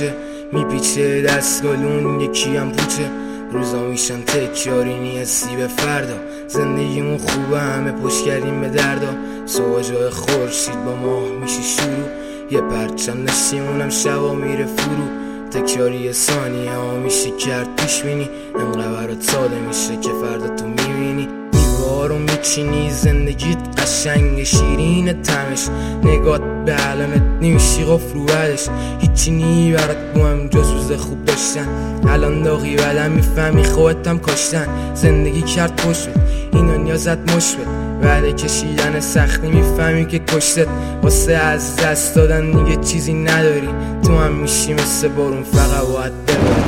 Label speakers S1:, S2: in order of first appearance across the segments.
S1: کوچه میپیچه دستگالون یکی هم پوچه روزا میشن تکراری نیستی به فردا زندگیمون خوبه همه پشت کردیم به دردا صبح جای خورشید با ماه میشه شروع یه پرچم نشیمونم شبا میره فرو تکراری ثانیه ها میشه کرد پیش بینی انقدر برات ساده میشه که فردا تو میبینی میوارو میچینی زندگیت قشنگ شیرین تمش نگات به علمت نمیشی قفل رو بعدش هیچی نی برات مهم جز روز خوب داشتن الان داغی بعدم میفهمی خودتم کاشتن زندگی کرد پشت اینو نیازت مشبت بعد کشیدن سختی میفهمی که کشتت واسه از دست دادن دیگه چیزی نداری تو هم میشی مثل بارون فقط باید بباری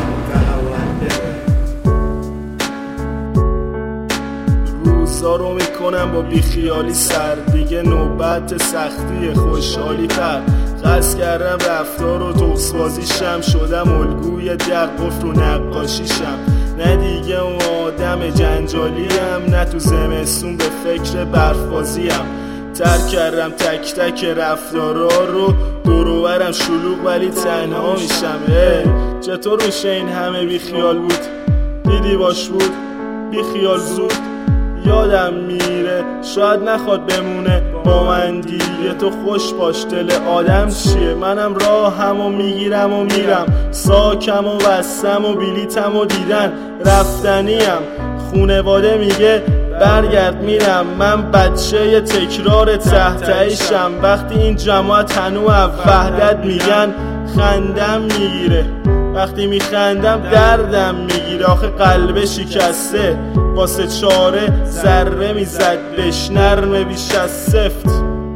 S2: روزا رو میکنم با بیخیالی سر دیگه نوبت سختی خوشحالی تر قصد کردم رفتار و تخصبازیشم شدم الگوی در قفل و نقاشیشم نه دیگه اون آدم جنجالیم نه تو زمستون به فکر برفبازیم ترک کردم تک تک رفتارا رو دوروبرم شلوغ ولی تنها میشم چطور میشه این همه بیخیال بود دیدی باش بود بیخیال زود یادم میره شاید نخواد بمونه با من دیگه تو خوش باش دل آدم چیه منم راهم و میگیرم و میرم ساکم و بستم و بلیتم و دیدن رفتنیم خونواده میگه برگرد میرم من بچه تکرار تحتیشم وقتی این جماعت هنو وحدت میگن خندم میگیره وقتی میخندم دردم میگیره آخه قلب شکسته واسه چاره ذره میزد بهش نرمه بیش از سفت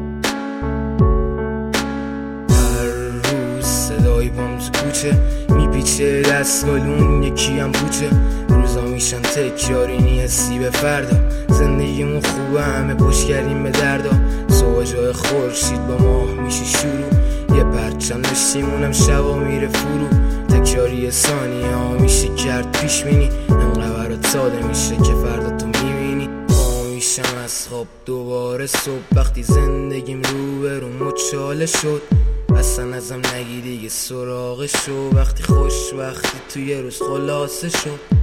S1: هر روز صدای بام تو کوچه میپیچه دستگالون یکی هم پوچه روزا میشن تکراری نیستی به فردا زندگیمون خوبه همه پشت کردیم به دردا صبح جای خورشید با ماه میشه شروع یه پرچم نشیمونم شبا میره فرو تکراری ثانیه ها میشه کرد پیش بینی انقدر برات ساده میشه که فردا تو میبینی پا میشم از خواب دوباره صبح وقتی زندگیم رو به رو مچاله شد اصلا ازم نگی دیگه سراغش شو وقتی خوش وقتی تو یه روز خلاصه شد